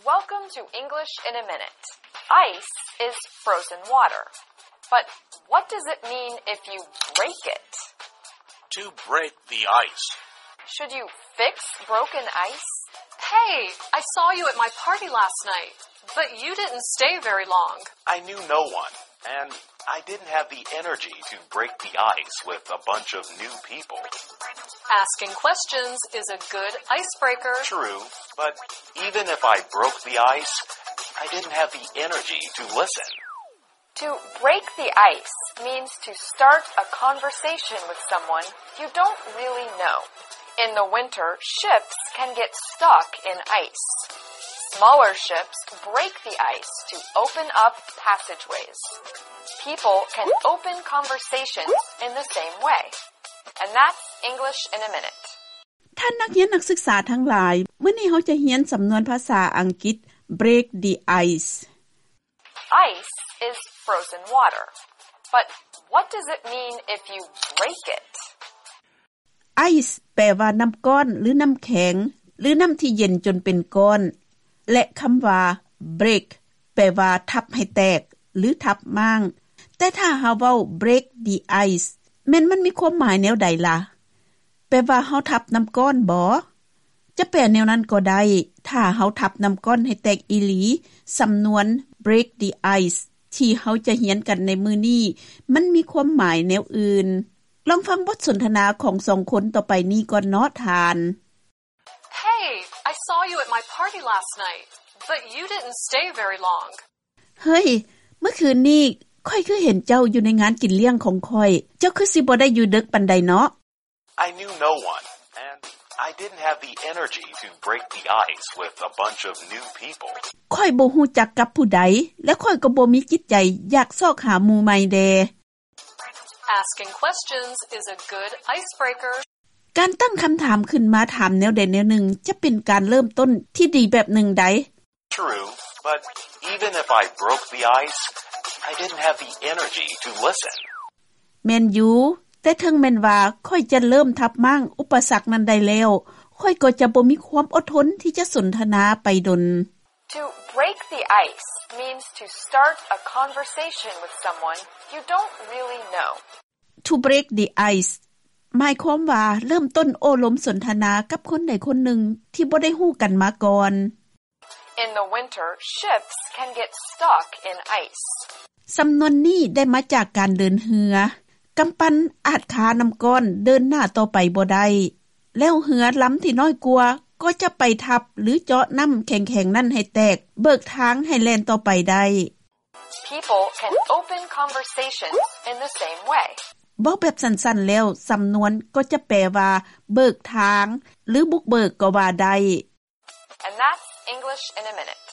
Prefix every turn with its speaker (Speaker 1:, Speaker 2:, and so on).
Speaker 1: Welcome to English in a Minute. Ice is frozen water. But what does it mean if you break it?
Speaker 2: To break the ice.
Speaker 1: Should you fix broken ice?
Speaker 3: Hey, I saw you at my party last night, but you didn't stay very long.
Speaker 2: I knew no one, and I didn't have the energy to break the ice with a bunch of new people.
Speaker 3: Asking questions is a good icebreaker.
Speaker 2: True, but even if I broke the ice, I didn't have the energy to listen.
Speaker 1: To break the ice means to start a conversation with someone you don't really know. In the winter, ships can get stuck in ice. Smaller ships break the ice to open up passageways. People can open conversations in the same way. And that's English in a minute.
Speaker 4: ท่านนักเรียนนักศึกษาทั้งหลายมื้อนี้เราจะเรียนสำนวนภาษาอังกฤษ break the ice.
Speaker 1: Ice is frozen water. But what does it mean if you break it?
Speaker 4: Ice แปลว่าน้ำก้อนหรือน้ำแข็งหรือน้ำที่เย็นจนเป็นก้อนและคำว่า break แปลว่าทับให้แตกหรือทับม้างแต่ถ้าเฮาเว้า break the ice แม่นมันมีความหมายแนวใดล่ะแปลว่าเฮาทับน้ำก้อนบ่จะแปลแนวนั้นก็ได้ถ้าเฮาทับน้ำก้อนให้แตกอีหลีสำนวน break the ice ที่เฮาจะเรียนกันในมื้อนี้มันมีความหมายแนวอื่นลองฟังบทสนทนาของ2คนต่อไปนี้ก่อนเนาะทาน
Speaker 3: Hey, I saw you at my party last night, but you didn't stay very long.
Speaker 4: เฮ้ยเมื่อคืนนี้ค่อยคือเห็นเจ้าอยู่ในงานกินเลี้ยงของค่อยเจ้าคือสิบ่ได้อยู่ดึกปานใดเนาะ
Speaker 2: I knew no one, and I didn't have the energy to break the ice with a bunch of new people.
Speaker 4: ค่อยบ่ฮู้จักกับผู้ใดและค่อยก็บ่มีจิตใจอยากซอกหาหมู่ใหม่แด
Speaker 3: Asking questions is a good icebreaker.
Speaker 4: การตั้งคำถามขึ้นมาถามแนวใดแนวหนึ่งจะเป็นการเริ่มต้นที่ดีแบบหนึ่งใด
Speaker 2: True, but even if I broke the ice, I didn't have the energy to listen.
Speaker 4: แม่นอยู่แต่ถึงแม่นว่าค่อยจะเริ่มทับมั่งอุปสรรคนั้นได้แล้วค่อยก็จะบ่มีความอดทนที่จะสนทนาไปดน
Speaker 1: To break the ice means to start a conversation with someone you don't really know.To
Speaker 4: break the ice หมายความว่าเริ่มต้นโอ้ล้มสนทนากับคนใดคนหนึ่งที่บ่ได้ฮู้กันมาก่อน
Speaker 1: In the winter, ships can get stuck in ice.
Speaker 4: สำนวนนี้ได้มาจากการเดินเรือกำปั้นอาจขาน้ำก้อนเดินหน้าต่อไปบ่ได้แล้วเรือลำที่น้อยกว่าก็จะไปทับหรือเจาะน้ำแข็งๆนั่นให้แตกเบิกทางให้แล่นต่อไปได้
Speaker 1: People can open conversations in the same way.
Speaker 4: บอกแบบสั้นๆแล้วสำนวนก็จะแปลว่าเบิกทางหรือบุกเบิกก็ว่าได้
Speaker 1: And that's English in a minute